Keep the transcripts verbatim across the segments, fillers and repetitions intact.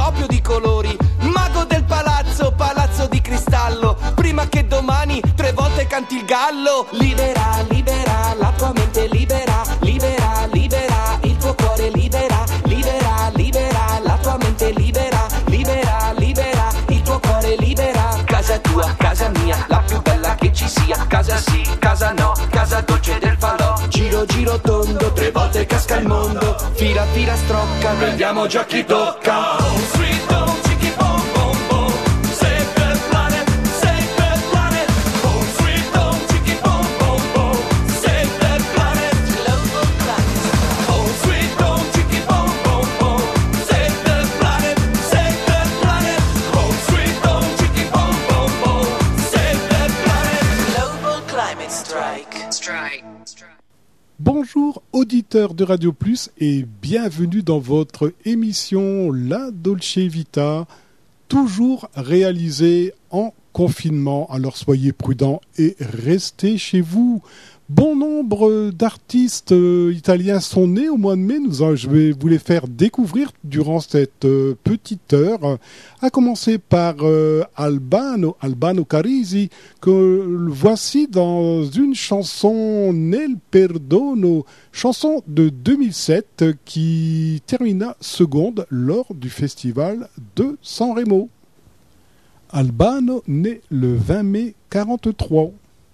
ciclopio di colori, mago del palazzo, palazzo di cristallo, prima che domani tre volte canti il gallo. Libera, libera, la tua mente libera, libera, libera, il tuo cuore libera, libera, libera, la tua mente libera, libera, libera, il tuo cuore libera. Casa tua, casa mia, la più bella che ci sia, casa sì, casa no, casa dolce del falò. Giro, giro tondo, tre volte casca il mondo, fila, fila strocca, vediamo già chi tocca. Home sweet home, chicky boom, boom, boom, save the planet, save the planet. Home sweet home, chicky boom, boom, boom, save the planet, global climate. Home sweet home, chicky boom, boom, boom, save the planet, save the planet. Home sweet home, chicky boom, boom, boom, save the planet, global climate strike. Strike. Bonjour auditeurs de Radio Plus et bienvenue dans votre émission La Dolce Vita, toujours réalisée en confinement. Alors soyez prudents et restez chez vous. Bon nombre d'artistes euh, italiens sont nés au mois de mai. Nous, euh, je vais vous les faire découvrir durant cette euh, petite heure. À commencer par euh, Albano, Albano Carisi, que voici dans une chanson Nel Perdono, chanson de deux mille sept qui termina seconde lors du festival de Sanremo. Albano né le vingt mai quarante-trois.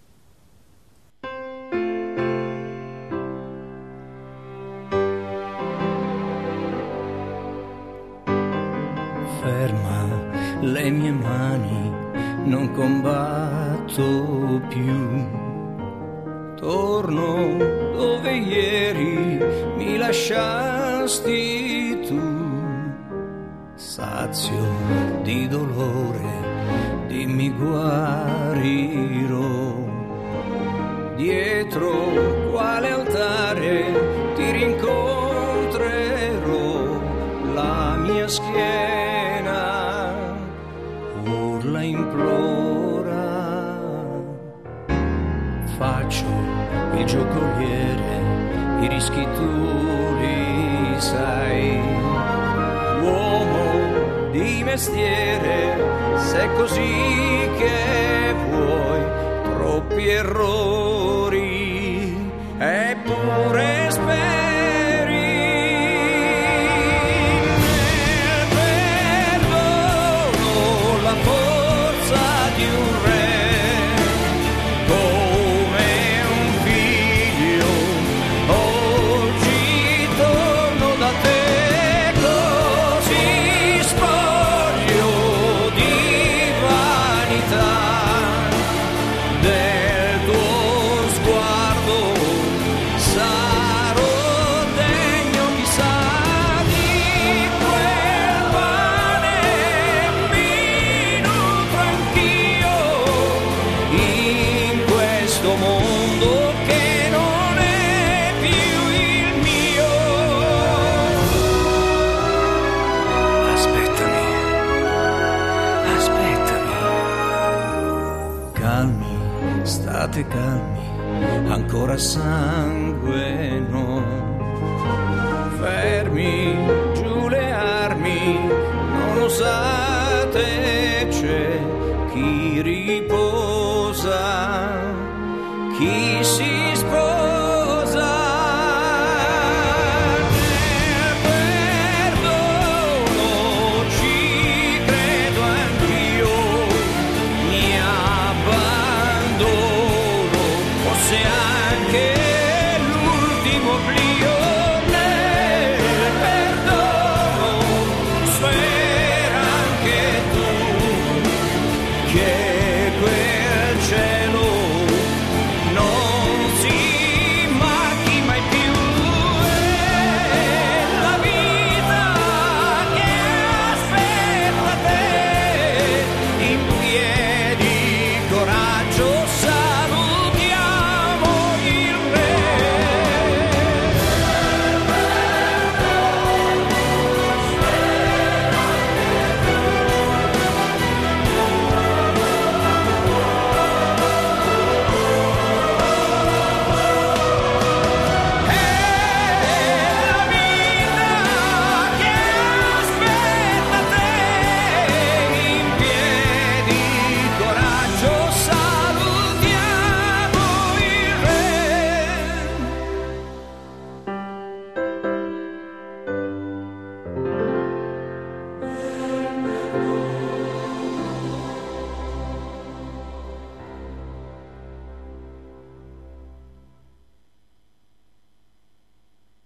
Ferma le mie mani, non combatto più. Torno dove ieri mi lasciasti tu. Sazio di dolore, dimmi guarirò. Dietro quale altare ti rincontrerò? La mia schiena urla, implora. Faccio il giocoliere, i rischi tu li sai. Uomo di mestiere, se è così che vuoi, troppi errori, eppure speri. Calmi, ancora sangue no. Fermi giù le armi, non osate, c'è chi riposa, chi si sposa. Che quel cielo non si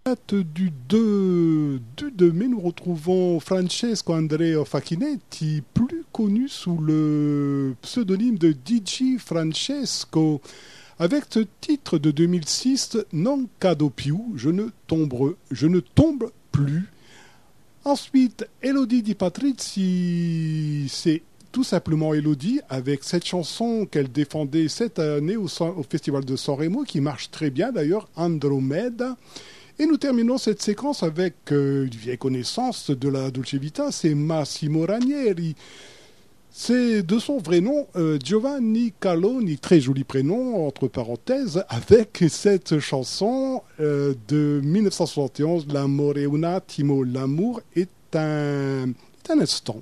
Du deux, du deux mai, nous retrouvons Francesco Andrea Facchinetti, plus connu sous le pseudonyme de D J Francesco, avec ce titre de deux mille six, Non cado più, je ne tombe, je ne tombe plus. Ensuite, Elodie Di Patrizi, c'est tout simplement Elodie, avec cette chanson qu'elle défendait cette année au, au Festival de San Remo, qui marche très bien d'ailleurs, Andromeda. Et nous terminons cette séquence avec euh, une vieille connaissance de la Dolce Vita, c'est Massimo Ranieri. C'est de son vrai nom euh, Giovanni Caloni, très joli prénom, entre parenthèses, avec cette chanson euh, de mille neuf cent soixante et onze, L'amore è un attimo, l'amour est un, est un instant.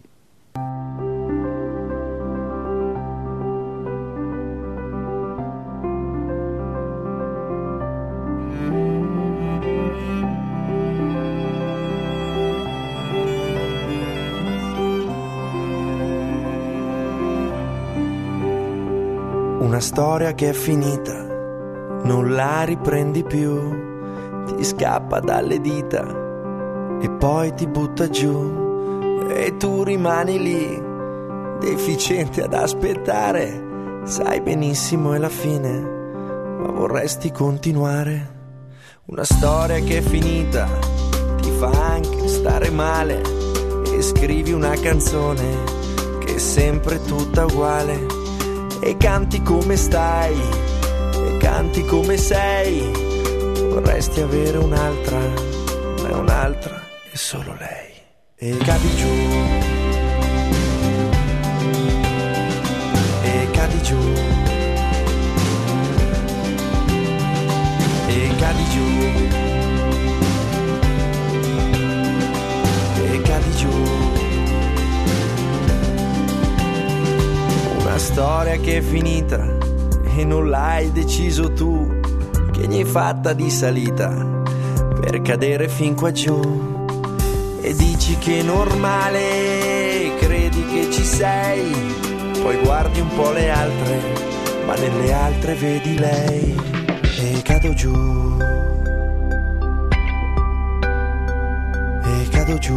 Una storia che è finita, non la riprendi più, ti scappa dalle dita e poi ti butta giù e tu rimani lì, deficiente ad aspettare, sai benissimo è la fine, ma vorresti continuare. Una storia che è finita, ti fa anche stare male e scrivi una canzone che è sempre tutta uguale. E canti come stai, e canti come sei, vorresti avere un'altra, ma è un'altra, è solo lei. E cadi giù, e cadi giù, e cadi giù, e cadi giù. Una storia che è finita e non l'hai deciso tu, che ne hai fatta di salita per cadere fin qua giù. E dici che è normale, credi che ci sei, poi guardi un po' le altre, ma nelle altre vedi lei. E cado giù, e cado giù,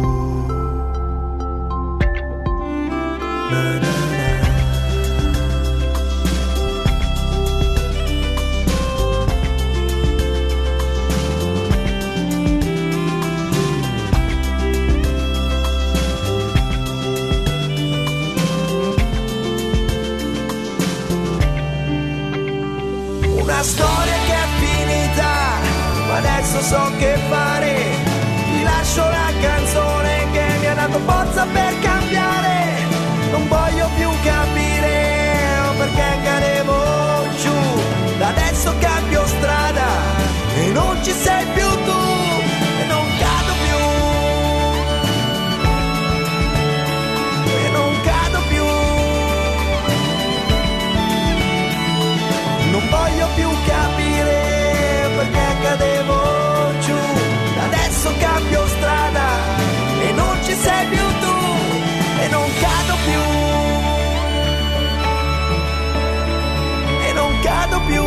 na, na. Una storia che è finita, ma adesso so che fare. Ti lascio la canzone che mi ha dato forza per cambiare. Non voglio più capire perché cadevo giù. Da adesso cambio strada e non ci sei più tu. E non cado più, e non cado più. Non voglio più capire perché cadevo giù. Adesso cambio strada e non ci sei più tu. E non cado più, e non cado più,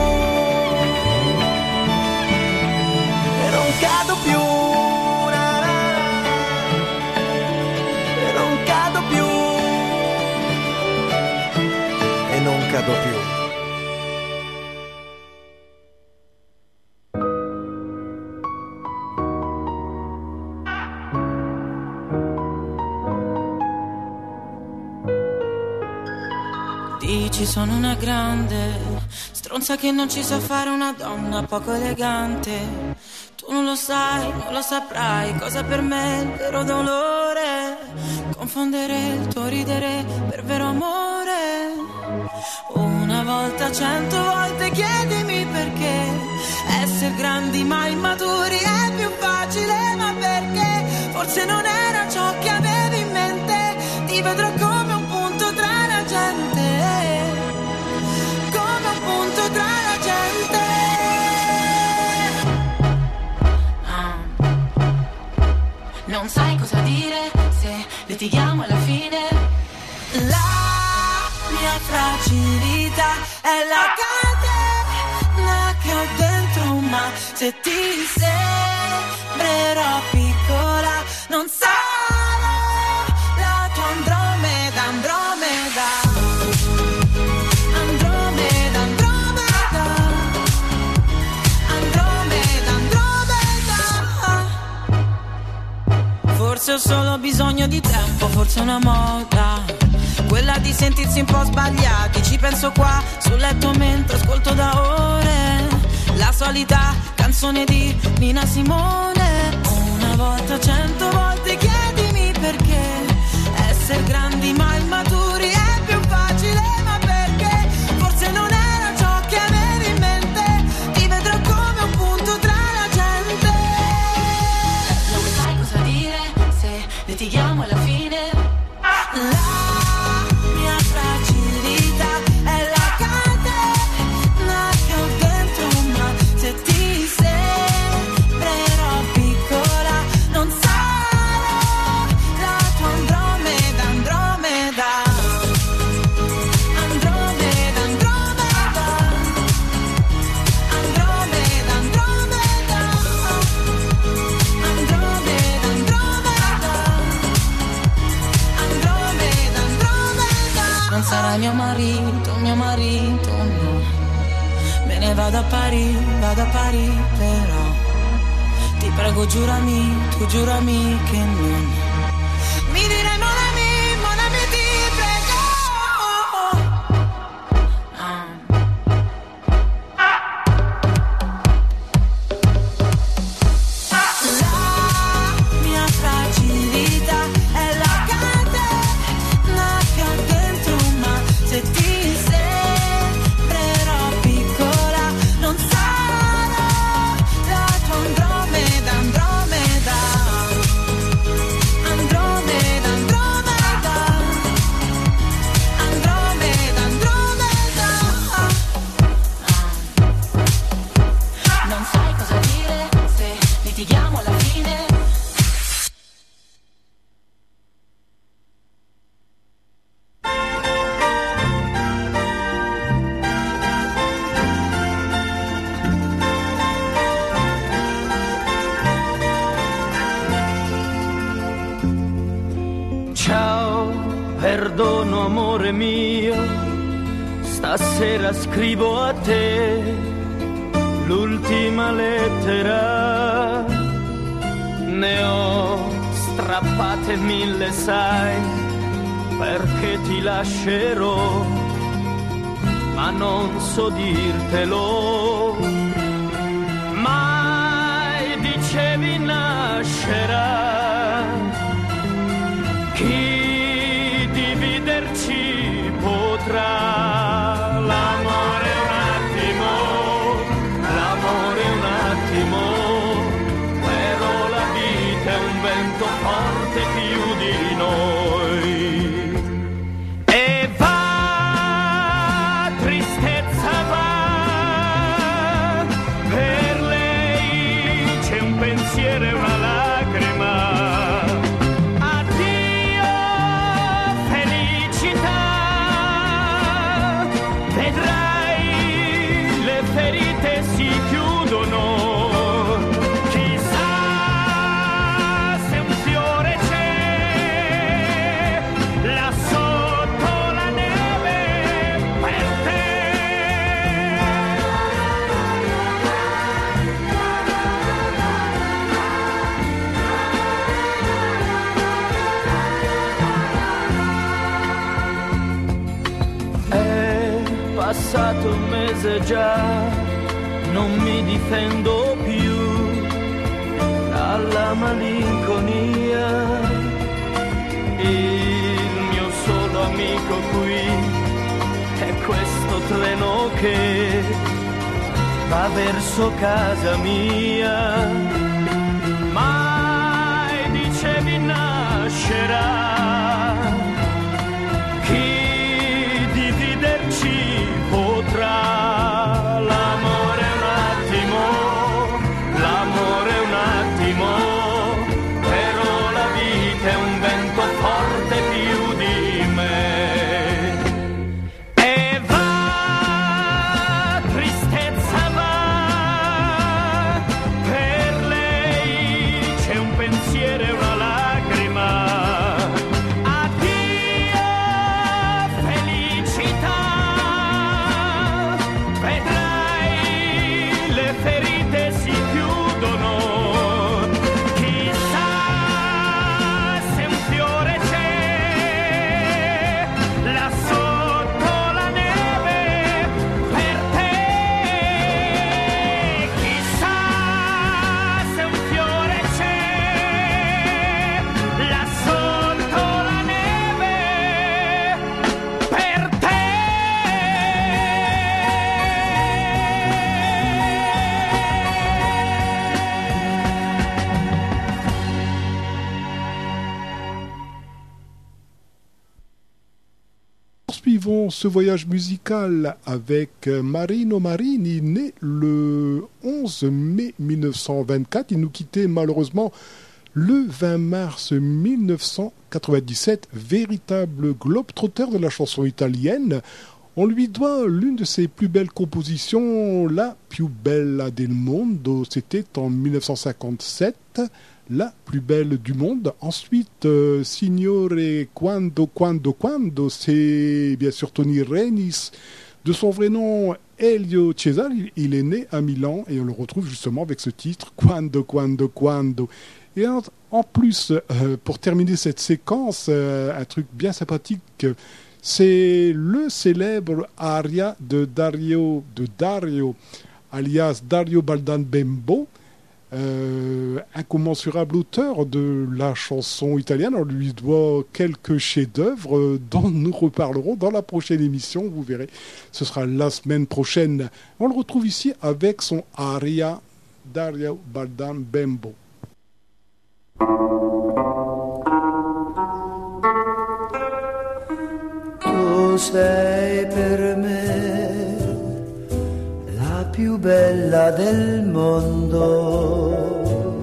e non cado più, na, na, na. E non cado più, e non cado più. Dici sono una grande stronza che non ci sa fare una donna poco elegante. Tu non lo sai, non lo saprai cosa per me è il vero dolore. Confondere il tuo ridere per vero amore. Una volta, cento volte chiedimi perché essere grandi ma immaturi è più facile. Ma perché? Forse non era ciò che avevi in mente. Ti vedrò come un punto tra la gente, come un punto tra la gente. Ah. Non sai cosa dire se litighiamo alla fine. La mia fragilità è la catena che ho dentro, ma se ti sembrerò piccola, non sarò la tua Andromeda, Andromeda. Andromeda, Andromeda. Andromeda, Andromeda. Forse ho solo bisogno di tempo, forse è una moda, quella di sentirsi un po' sbagliati. Ci penso qua sul letto mentre ascolto da ore la solita canzone di Nina Simone. Una volta, cento volte chiedimi perché essere grandi ma immaturi è più facile, ma perché forse non era ciò che avevi in mente. Ti vedrò come un punto tra la gente. Non sai cosa dire se litighiamo alla fine. La mia fragilità è la catena che ho dentro, ma se ti sembrerò piccola, non sarò la tua Andromeda, Andromeda. Andromeda, Andromeda. Andromeda, Andromeda. Andromeda, Andromeda. Andromeda, Andromeda. Non sarai mio marito, mio marito, no. Me ne vado a Parigi, vado a Parigi, però ti prego giurami, tu giurami che non mi dirai mon ami, mon ami, ti prego. Ah. La mia fragilità è la catena che ho dentro, ma se ti sembrerò piccola, non sarò la tua Andromeda, Andromeda. Andromeda, Andromeda. Andromeda, Andromeda. Non sai cosa dire se litighiamo alla fine. Ciao, perdono amore mio, stasera scrivo a te l'ultima lettera. Ne ho strappate mille, sai, perché ti lascerò, ma non so dirtelo. Mai dicevi nascerà chi dividerci potrà. L'amore è un attimo, l'amore è un attimo, però la vita è un vento forte più di noi. E va, tristezza va, per lei c'è un pensiero e una lacrima. Passato un mese già, non mi difendo più dalla malinconia. Il mio solo amico qui è questo treno che va verso casa mia. Mai dicevi nascerà chi dividerci potrà. L'amore è un attimo, l'amore è un attimo, però la vita è un vento forte più di me. E va, tristezza va, poursuivons ce voyage musical avec Marino Marini, né le onze mai mille neuf cent vingt-quatre. Il nous quittait malheureusement le vingt mars mille neuf cent quatre-vingt-dix-sept, véritable globe-trotter de la chanson italienne. On lui doit l'une de ses plus belles compositions, La più bella del mondo. C'était en mille neuf cent cinquante-sept, La plus belle du monde. Ensuite, euh, Signore quando, quando, quando, c'est bien sûr Tony Renis. De son vrai nom, Elio Cesari, il est né à Milan et on le retrouve justement avec ce titre, Quando, quando, quando. Et en, en plus, euh, pour terminer cette séquence, euh, un truc bien sympathique, c'est le célèbre aria de Dario, de Dario alias Dario Baldan Bembo, euh, incommensurable auteur de la chanson italienne. On lui doit quelques chefs-d'œuvre dont nous reparlerons dans la prochaine émission. Vous verrez, ce sera la semaine prochaine. On le retrouve ici avec son aria Dario Baldan Bembo. Tu sei per me la più bella del mondo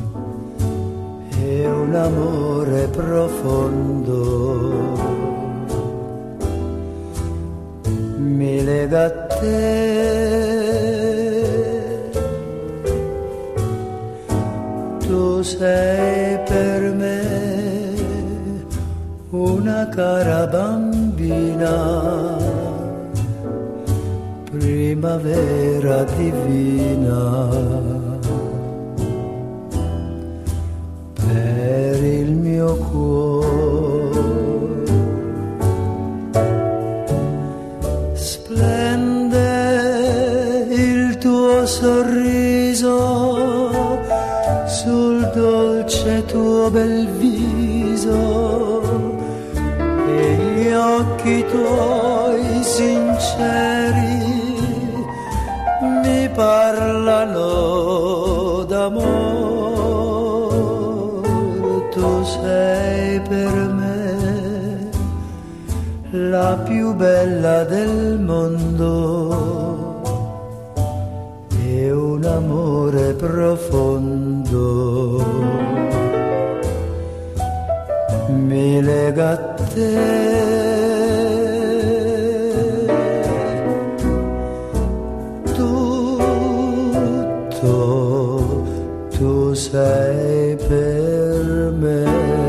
e un amore profondo mi lega a te. Tu sei per me una cara bambina, primavera divina, per il mio cuore. Splende il tuo sorriso sul dolce tuo bel viso e gli occhi tuoi sinceri mi parlano d'amore. Tu sei per me la più bella del mondo e un amore profondo mi lega a te. Tutto tu sei per me.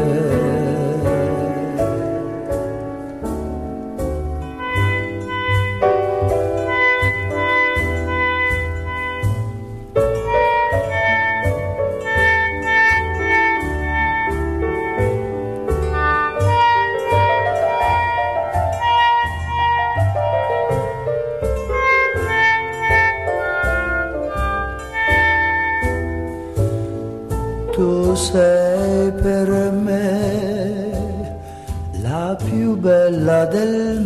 Tu sei per me la più bella del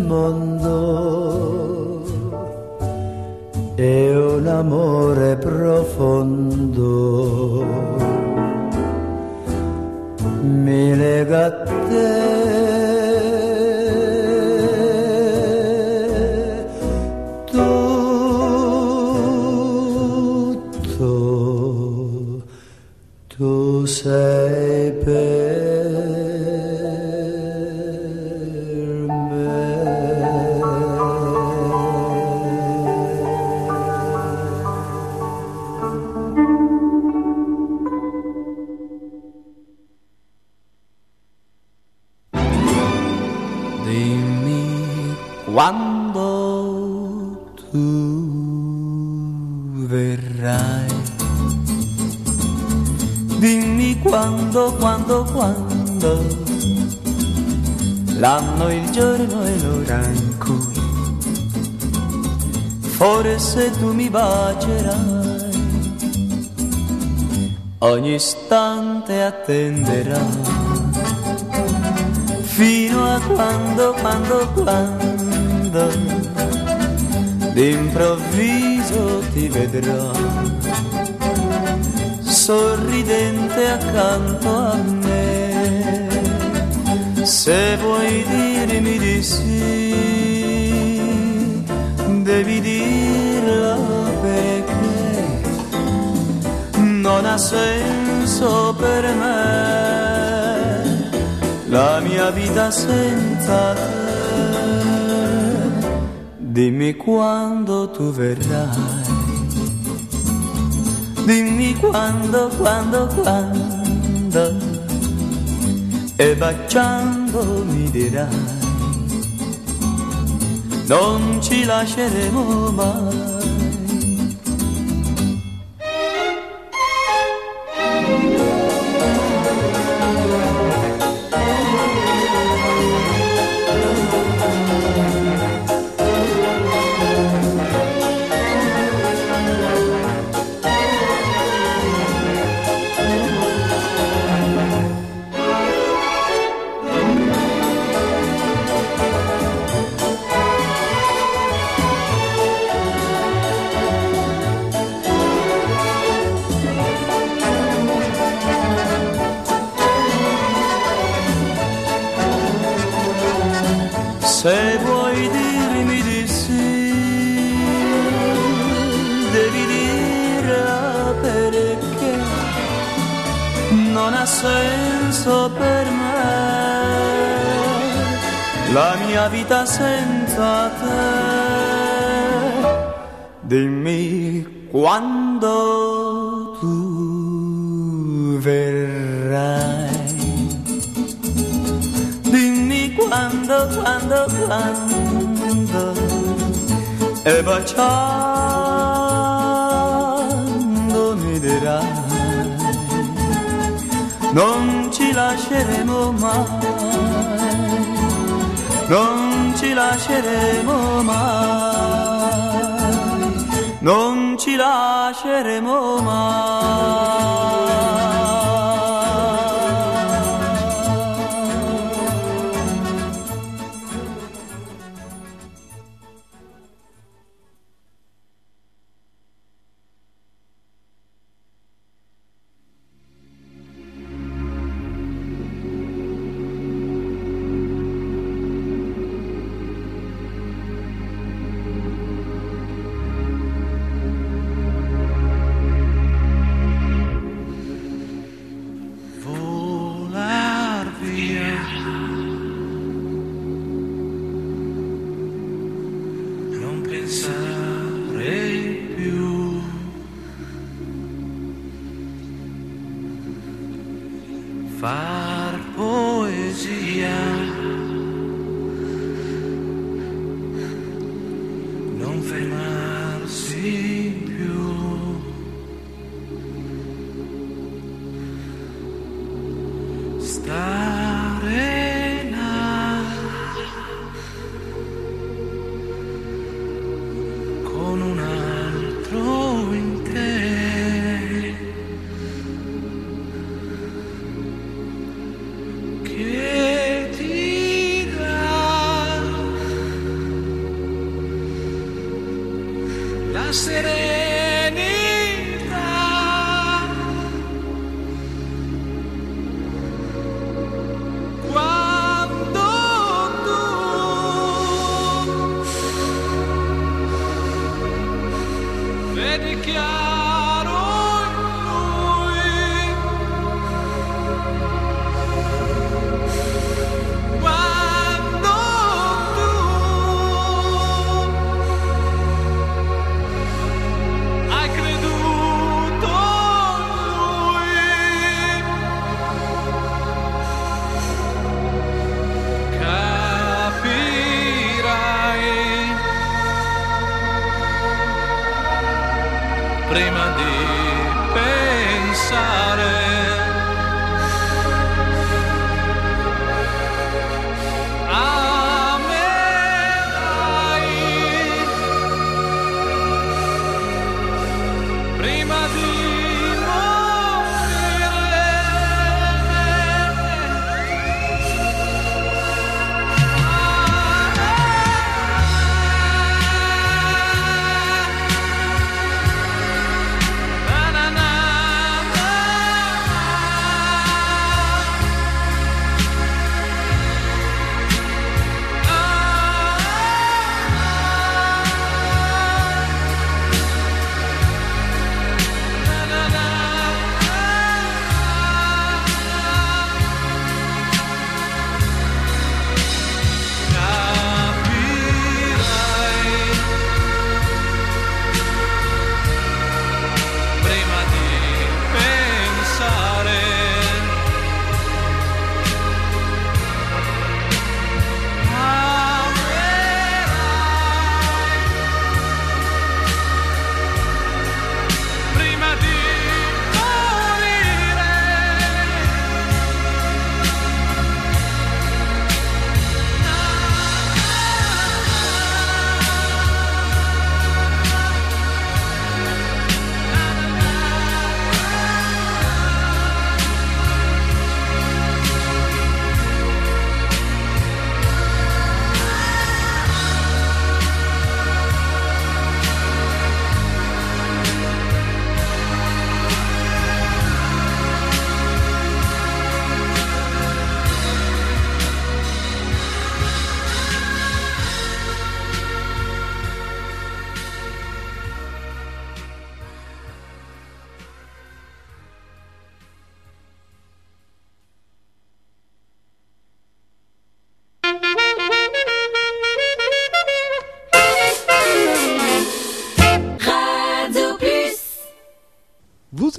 mondo e un amore profondo mi lega a te. Tutto tu sei per me. Dimmi quando tu verrai. Dimmi quando, quando, quando, l'anno, il giorno e l'ora in cui forse tu mi bacerai. Ogni istante attenderai fino a quando, quando, quando d'improvviso ti vedrò sorridente accanto a me, Se vuoi dirmi di sì, devi dirlo perché non ha senso per me la mia vita senza te. Dimmi quando tu verrai, dimmi quando, quando, quando, e baciando mi dirai, non ci lasceremo mai. Se vuoi dirmi di sì, devi dirla perché non ha senso per me la mia vita senza te. Dimmi quando tu verrai, quando, quando, quando, e baciando mi dirai, non ci lasceremo mai, non ci lasceremo mai, non ci lasceremo mai. Far poesia, non fermarsi più, stare là con un altro in te. Serenità, quando tu vedi chiaro in lui, quando tu hai creduto in lui, capirai prima di pensare a me, dai, prima di morire.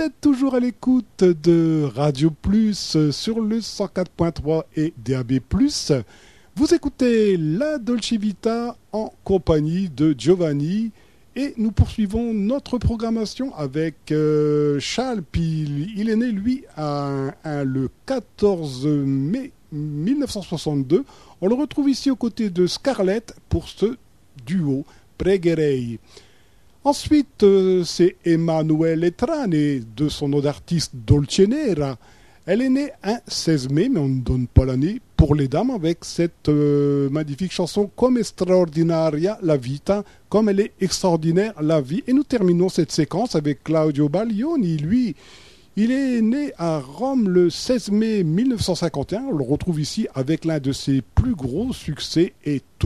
êtes toujours à l'écoute de Radio Plus sur le cent quatre point trois et D A B plus. Vous écoutez La Dolce Vita en compagnie de Giovanni et nous poursuivons notre programmation avec euh, Charles. Puis il est né, lui, à, à, le quatorze mai mille neuf cent soixante-deux. On le retrouve ici aux côtés de Scarlett pour ce duo Pregherei. Ensuite, euh, c'est Emanuele Trane, de son nom d'artiste Dolce Nera. Elle est née un seize mai, mais on ne donne pas l'année, pour les dames, avec cette euh, magnifique chanson « Come straordinaria la vita », comme elle est extraordinaire la vie. Et nous terminons cette séquence avec Claudio Baglioni. Lui, il est né à Rome le seize mai mille neuf cent cinquante et un. On le retrouve ici avec l'un de ses plus gros succès, « Et tout ».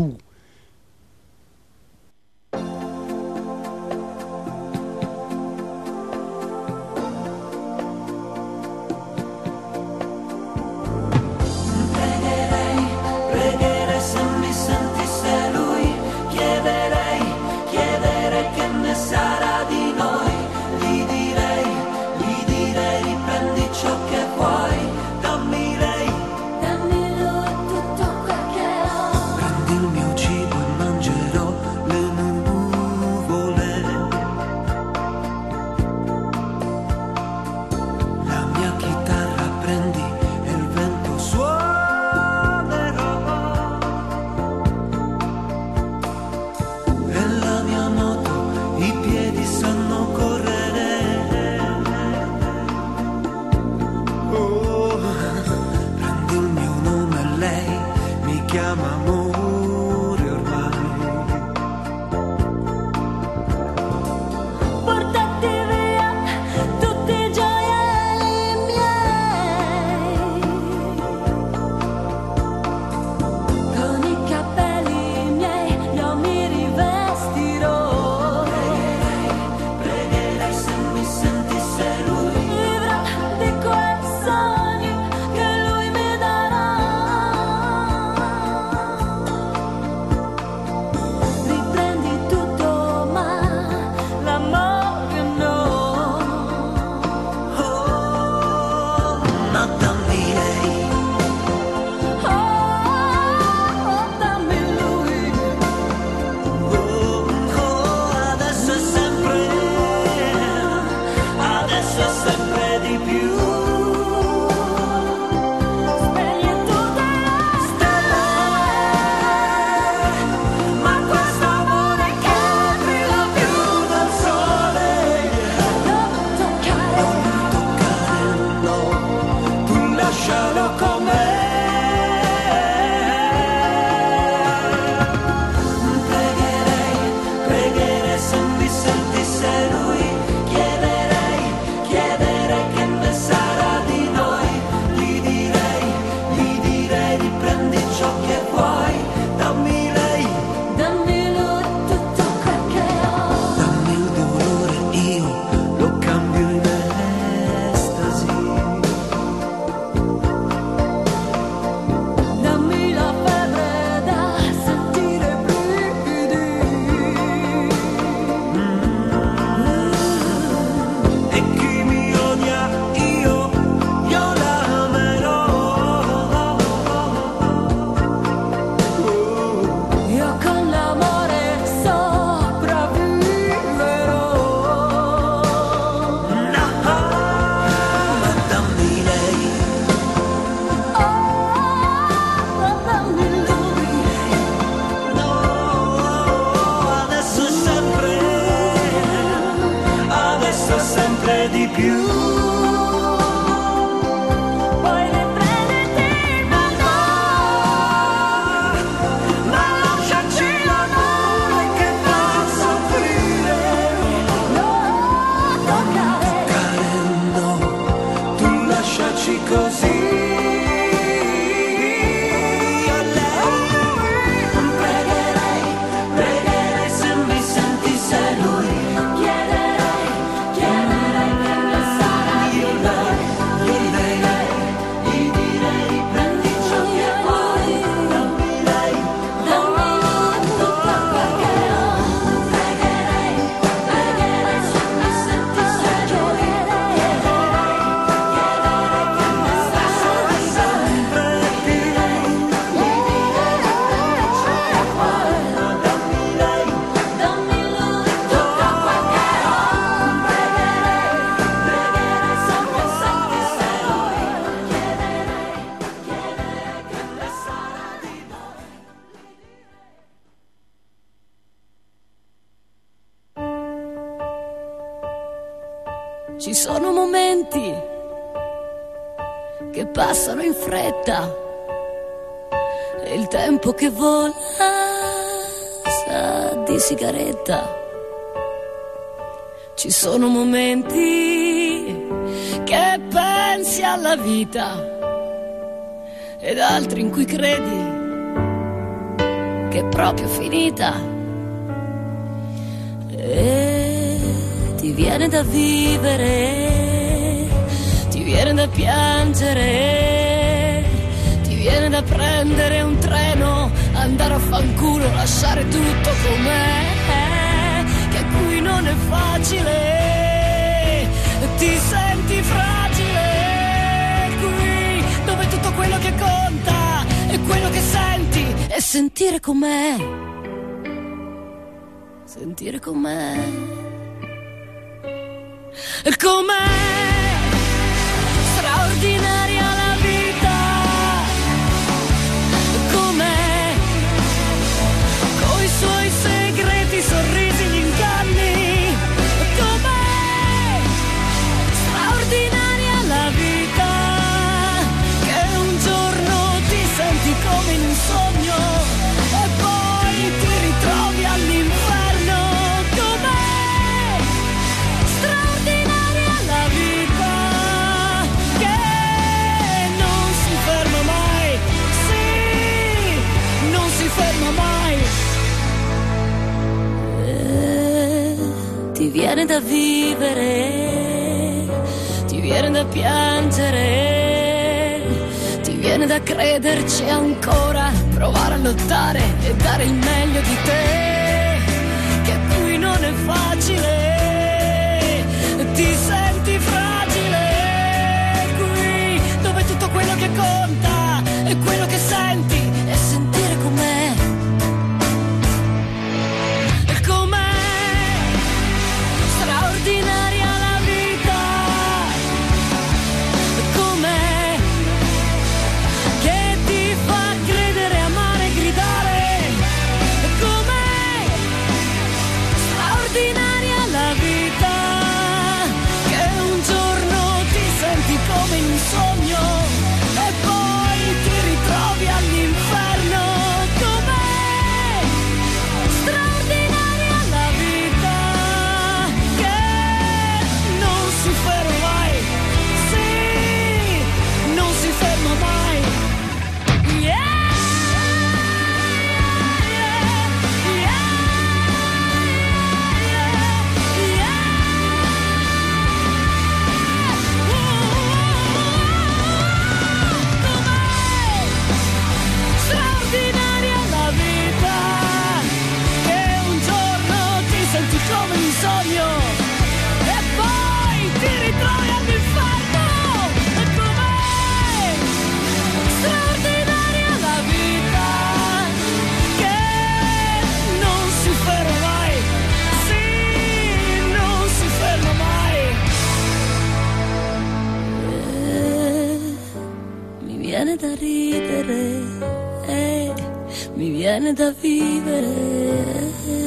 Chiederei, chiederei che mi sarà Ci sono momenti che passano in fretta e il tempo che vola sa di sigaretta. Ci sono momenti che pensi alla vita ed altri in cui credi che è proprio finita e ti viene da vivere, ti viene da piangere, ti viene da prendere un treno, andare a fanculo, lasciare tutto com'è, che qui non è facile, ti senti fragile, qui dove tutto quello che conta è quello che senti e sentire com'è, sentire com'è, com'è straordinaria la vita, com'è coi suoi segreti, sorrisi, gli inganni, com'è straordinaria la vita, che un giorno ti senti come in un sogno e poi ti ritrovi all'inferno, com'è straordinaria la vita, che non si ferma mai, sì, non si ferma mai. E ti viene da vivere, ti viene da piangere, ti viene da crederci ancora, provare a lottare e dare il meglio di te, che qui non è facile, ti senti fragile, qui dove tutto quello che conta è quello che senti e sentire com'è, e com'è straordinaria la vita, com'è che ti fa credere, amare, gridare, com'è straordinaria la vita, che un giorno ti senti come in un sogno e poi ti ritrovi all'inferno, com'è straordinaria la vita, che non si ferma mai, sì, non si ferma mai. Yeah, yeah, yeah, straordinaria la vita, che un giorno ti senti come in un sogno e poi ti ritrovi all'inferno, e com'è straordinaria la vita, che non si ferma mai, sì, non si ferma mai. E mi viene da ridere, e mi viene da vivere.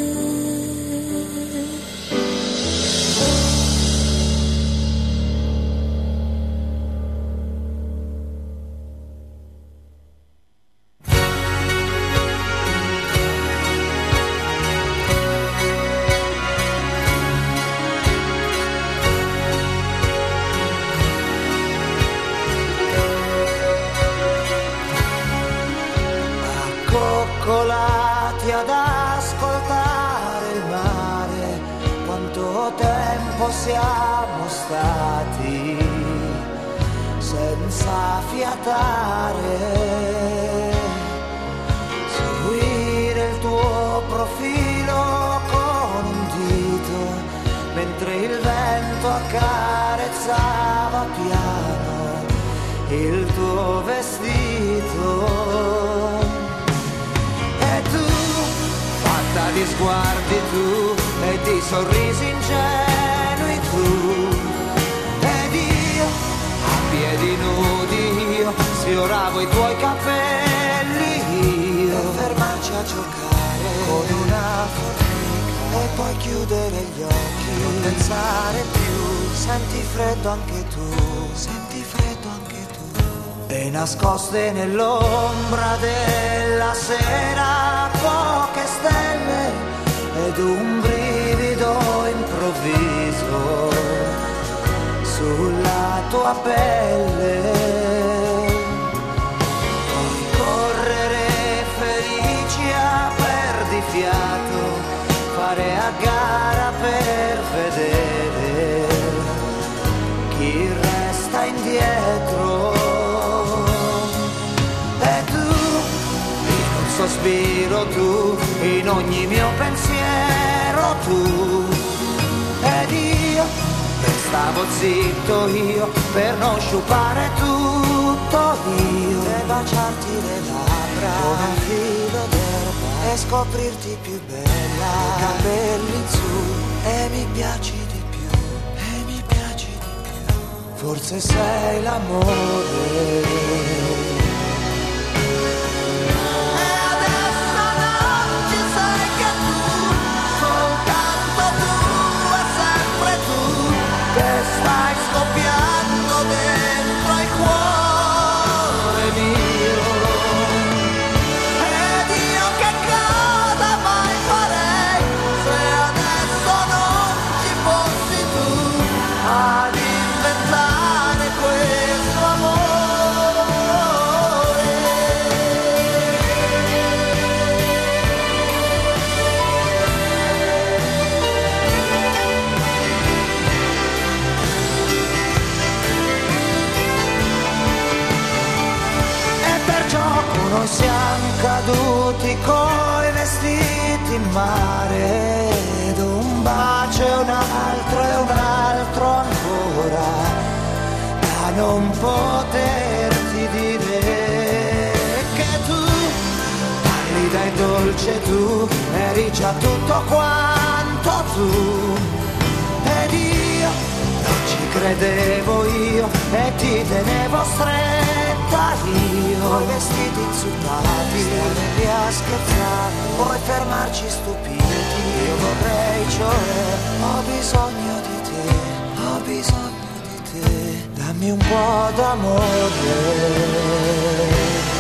Accoccolati ad ascoltare il mare, quanto tempo siamo stati senza fiatare, seguire il tuo profilo con un dito, mentre il vento accarezzava piano il tuo vestito. Di sguardi tu e di sorrisi ingenui tu, ed io a piedi nudi io sfioravo i tuoi capelli io, per fermarci a giocare con una formica e poi chiudere gli occhi, non pensare più, senti freddo anche tu, senti freddo anche tu. E nascoste nell'ombra della sera poche stelle ed un brivido improvviso sulla tua pelle. Puoi correre felici a perdifiato, fare a gara per vedere chi resta indietro. E tu, in un sospiro tu, in ogni mio pensiero tu, ed io restavo zitto io per non sciupare tutto io e baciarti le labbra come un filo d'erba e scoprirti più bella, capelli in su e mi piaci di più, e mi piaci di più, forse sei l'amore. Stai scoppiando dentro il cuore mio, ed io che cosa mai farei se adesso non ci fossi tu ad inventare questo amore. Noi siamo caduti coi vestiti in mare ed un bacio e un altro e un altro ancora da non poterti dire che tu, pallida e dolce tu, eri già tutto quanto tu ed io non ci credevo io e ti tenevo stretta io, coi vestiti insultati, stare lì a scherzare, poi fermarci stupiti, io vorrei, cioè, ho bisogno di te, ho bisogno di te, dammi un po' d'amore.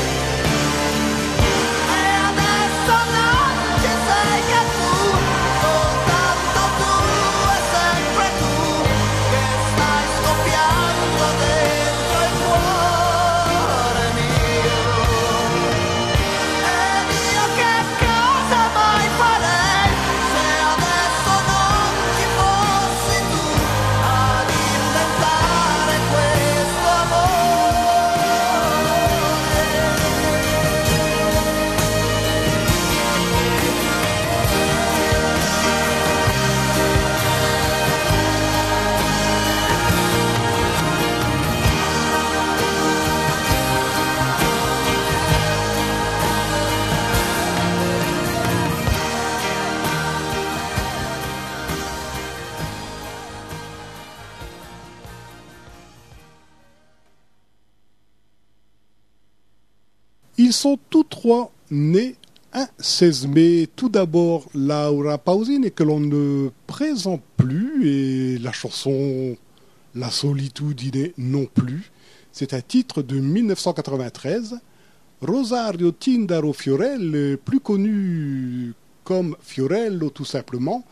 Ils sont tous trois nés un seize mai. Tout d'abord, Laura Pausini, que l'on ne présente plus, et la chanson La solitudine non plus. C'est un titre de dix-neuf cent quatre-vingt-treize. Rosario Tindaro Fiorello, plus connu comme Fiorello tout simplement,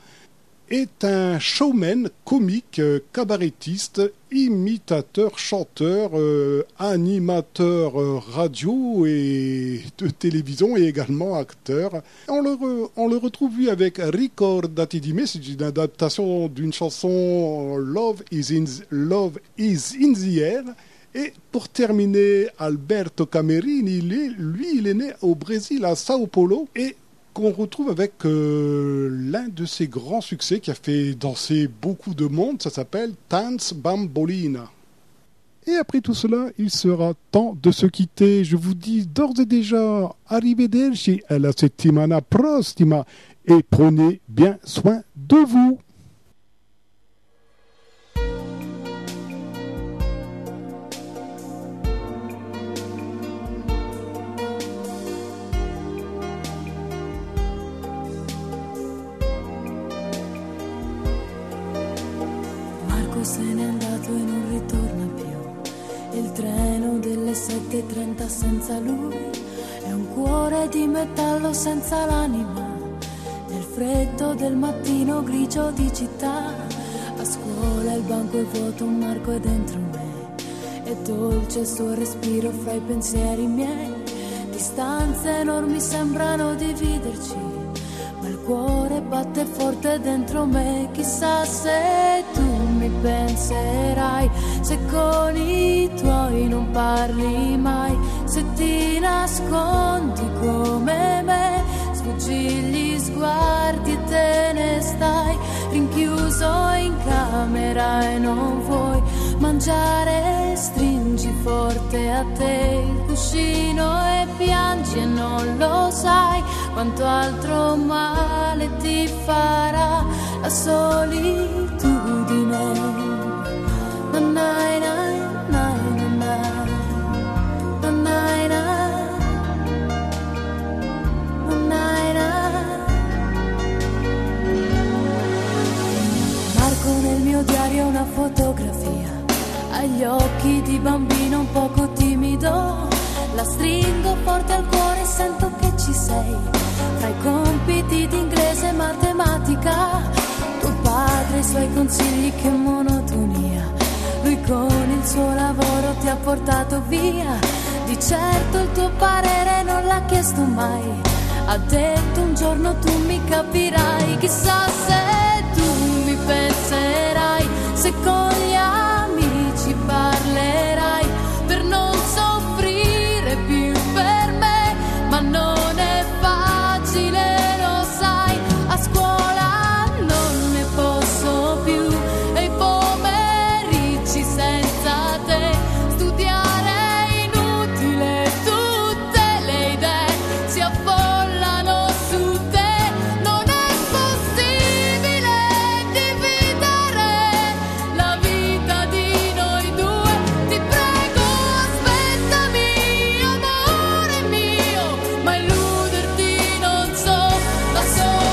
est un showman, comique, cabarettiste, imitateur, chanteur, euh, animateur euh, radio et de télévision et également acteur. On le, re, on le retrouve lui avec Ricordati di me, c'est une adaptation d'une chanson Love is in, Love is in the air. Et pour terminer, Alberto Camerini, lui, lui, il est né au Brésil, à Sao Paulo, et qu'on retrouve avec euh, l'un de ses grands succès qui a fait danser beaucoup de monde, ça s'appelle Tanz Bambolina. Et après tout cela, il sera temps de se quitter. Je vous dis d'ores et déjà arrivederci à la settimana prossima et prenez bien soin de vous. tempo se n'è andato e non ritorna più. Il treno delle sette e trenta senza lui è un cuore di metallo senza l'anima. Nel freddo del mattino grigio di città, a scuola il banco è vuoto, un marco è dentro me. È dolce il suo respiro fra i pensieri miei. Distanze enormi sembrano dividerci, ma il cuore batte forte dentro me. Chissà se tu mi penserai, se con i tuoi non parli mai, se ti nascondi come me, sfuggi gli sguardi e te ne stai rinchiuso in camera e non vuoi mangiare, stringi forte a te il cuscino e piangi e non lo sai quanto altro male ti farà la solitudine. Nanai, nai, nai, nanai, nanai, nanai, nanai. Marco nel mio diario una fotografia, agli occhi di bambino un poco timido. La stringo forte al cuore e sento che ci sei. Tra i compiti di inglese e matematica, tuo padre e i suoi consigli, che monotonia. Lui con il suo lavoro ti ha portato via. Di certo il tuo parere non l'ha chiesto mai. Ha detto un giorno tu mi capirai. Chissà se tu mi penserai, se con gli amici parlerai per non soffrire più per me. Ma non è facile, lo sai, a scuola non ne posso più e i pomeriggi senza te studiare è inutile, tutte le idee si affollano su te. Non è possibile dividere la vita di noi due. Ti prego aspettami, amore mio, ma illuderti non so. La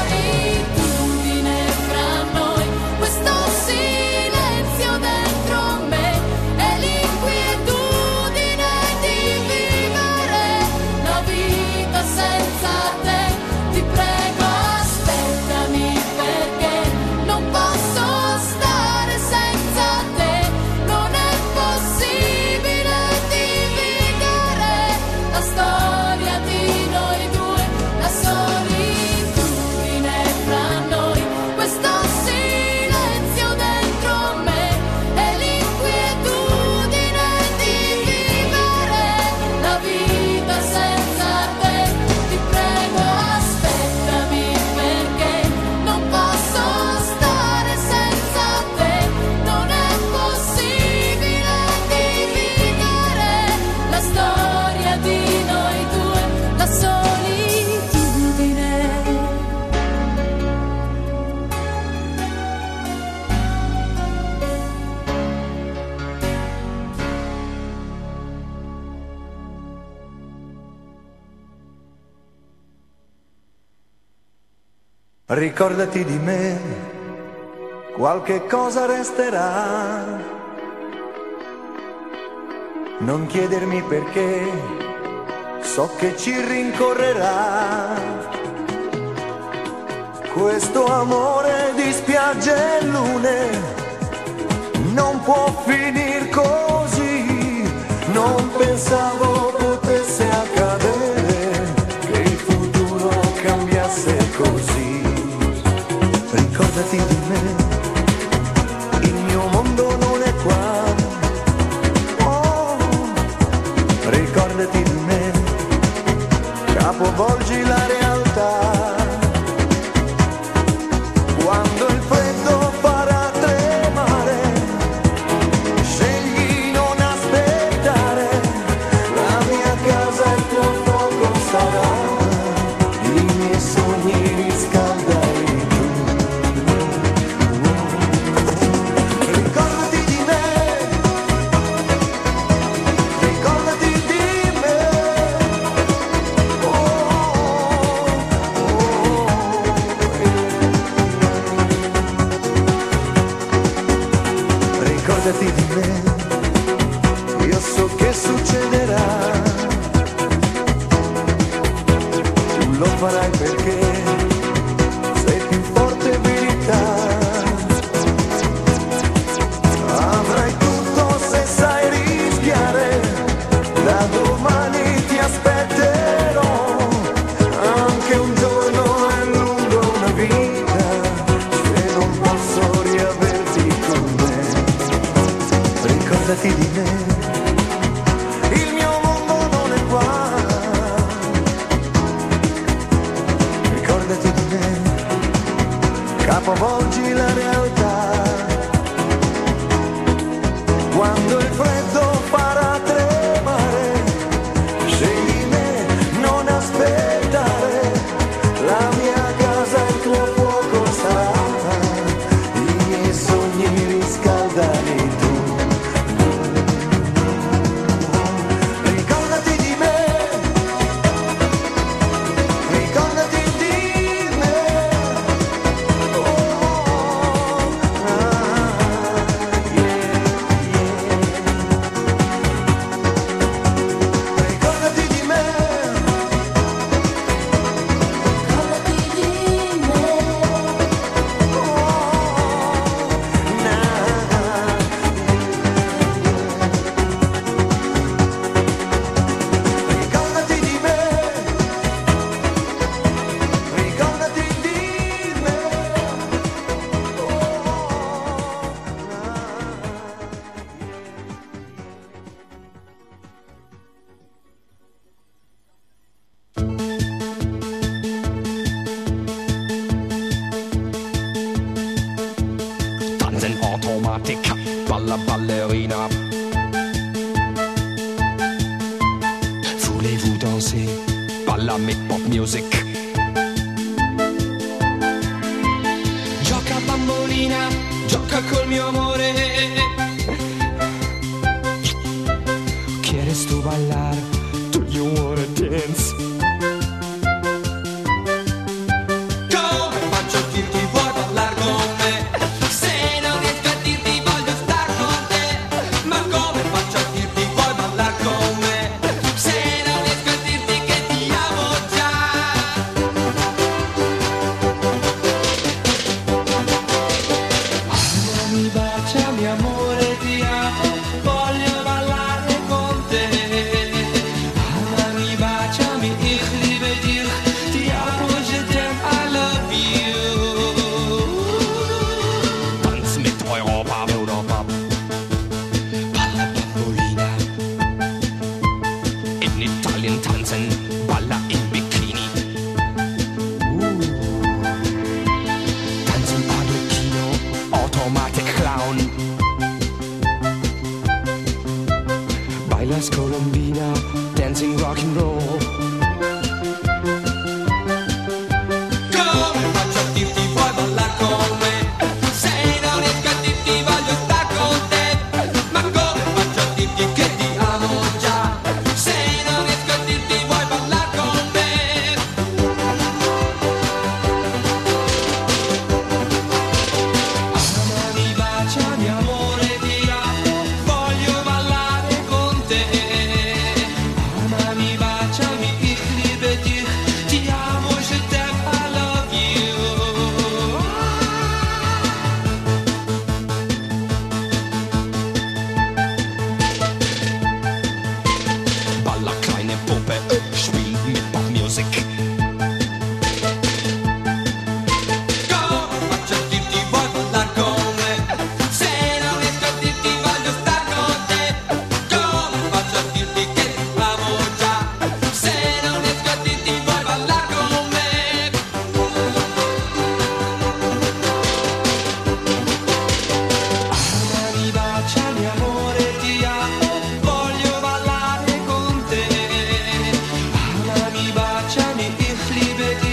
solitudine fra noi, questo silenzio dentro me e l'inquietudine di vivere la vita senza te. Ti prego aspettami perché non posso stare senza te. Non è possibile dividere la storia di noi due. La solitudine fra noi, questo silenzio dentro me e l'inquietudine di vivere la vita senza te. Ti prego aspettami perché non posso stare senza te. Non è possibile dividere la storia di noi due. La solitudine. Ricordati di me, qualche cosa resterà. Non chiedermi perché, so che ci rincorrerà. Questo amore di spiagge e lune non può finir così. Non pensavo potesse accadere che il futuro cambiasse così. Ricordati di me, il mio mondo non è qua. Oh, ricordati di me, capovolgi la realtà. Quando il freddo farà tremare, scegli non aspettare. La mia casa e il tuo fuoco sarà, i miei sogni riscaldai tu. Ricordati di me, io so che succederà. Tu lo farai perché sei più forte verità. Avrai tutto se sai rischiare, da domani ti aspetterò. Anche un giorno è lungo una vita, se non posso riaverti con me. Ricordati di me, il mio mondo non è qua. Ricordati di me, capovolgi la realtà. Quando il freddo farà tremare, scegli me, non aspettare. La mia casa, il tuo fuoco sarà, i miei sogni riscaldali tu. Ricordati di me, ricordati di me. Oh, ah, yeah, yeah. Ricordati di me, ricordati di me. Oh, nah, ricordati di me, ricordati di me. Tanzen automatic, balla ballerina. Voulez-vous danser? Balla mit pop music. Gioca bambolina, gioca col mio amore. ¿Quieres tu bailar? Do you wanna dance? Come faccio a dirti vuoi ballare con me? Se non riesco a dirti voglio star con te. Ma come faccio a dirti vuoi ballare con me? Se non riesco a dirti che ti amo già. Amami, baciami amore, ti amo, voglio ballare con te. Amami, baciami, ich liebe dich, ti amo, je t'aime, I love you. Tanz mit Europa, Europa. Balla bambolina. In Italien tanzen, balla in bikini. Uh. Tanzen Arlecchino, automatic clown. Bailas Colombina, dancing rock and roll. Come faccio a dirti vuoi ballare con me? Se non riesco a dirti voglio star con te. Ma come faccio a dirti che ti amo già? Se non riesco a dirti vuoi ballare con me? Amami, baciami amore, ti amo, voglio ballare con te. Amami, baciami, ich liebe dich, ti amo, je t'aime, I love you. Balla kleine Puppe, äh, spiel mit Popmusik. Come faccio a dirti vuoi ballare con me? Se non riesco a dirti voglio star con te. Come faccio a dirti che ti amo già? Se non riesco a dirti vuoi ballare con me? Amami, baciami amore, ti amo, voglio ballare con te. Amami, baciami, ich liebe dich.